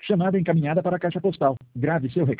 Chamada encaminhada para a caixa postal. Grave seu recado.